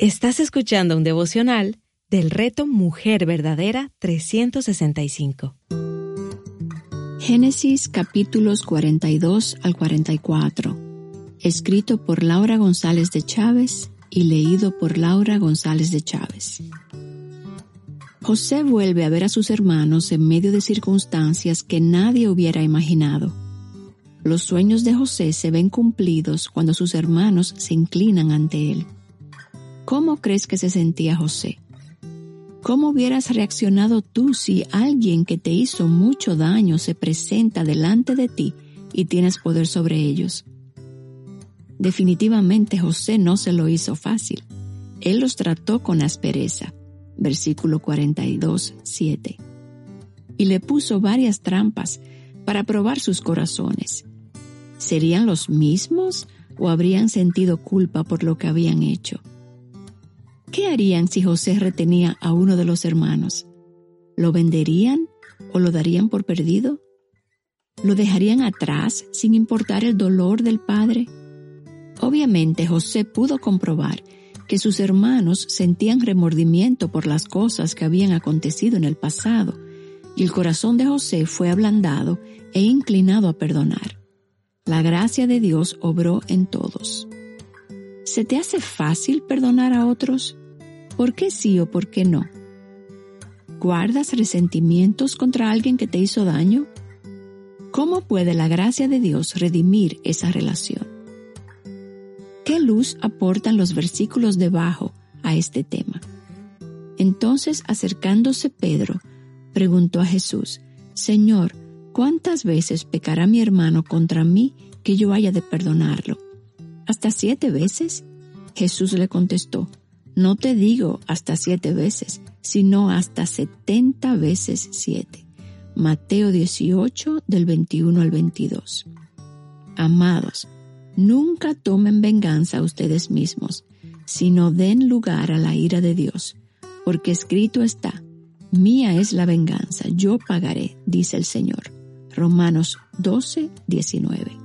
Estás escuchando un devocional del Reto Mujer Verdadera 365. Génesis capítulos 42 al 44. Escrito por Laura González de Chávez y leído por Laura González de Chávez. José vuelve a ver a sus hermanos en medio de circunstancias que nadie hubiera imaginado. Los sueños de José se ven cumplidos cuando sus hermanos se inclinan ante él. ¿Cómo crees que se sentía José? ¿Cómo hubieras reaccionado tú si alguien que te hizo mucho daño se presenta delante de ti y tienes poder sobre ellos? Definitivamente José no se lo hizo fácil. Él los trató con aspereza. Versículo 42, 7. Y le puso varias trampas para probar sus corazones. ¿Serían los mismos o habrían sentido culpa por lo que habían hecho? ¿Qué harían si José retenía a uno de los hermanos? ¿Lo venderían o lo darían por perdido? ¿Lo dejarían atrás sin importar el dolor del padre? Obviamente José pudo comprobar que sus hermanos sentían remordimiento por las cosas que habían acontecido en el pasado, y el corazón de José fue ablandado e inclinado a perdonar. La gracia de Dios obró en todos. ¿Se te hace fácil perdonar a otros? ¿Por qué sí o por qué no? ¿Guardas resentimientos contra alguien que te hizo daño? ¿Cómo puede la gracia de Dios redimir esa relación? ¿Qué luz aportan los versículos debajo a este tema? Entonces, acercándose Pedro, preguntó a Jesús: Señor, ¿cuántas veces pecará mi hermano contra mí que yo haya de perdonarlo? ¿Hasta 7 veces? Jesús le contestó: No te digo hasta 7 veces, sino hasta 70 veces 7. Mateo 18, del 21 al 22. Amados, nunca tomen venganza ustedes mismos, sino den lugar a la ira de Dios, porque escrito está: Mía es la venganza, yo pagaré, dice el Señor. Romanos 12, 19.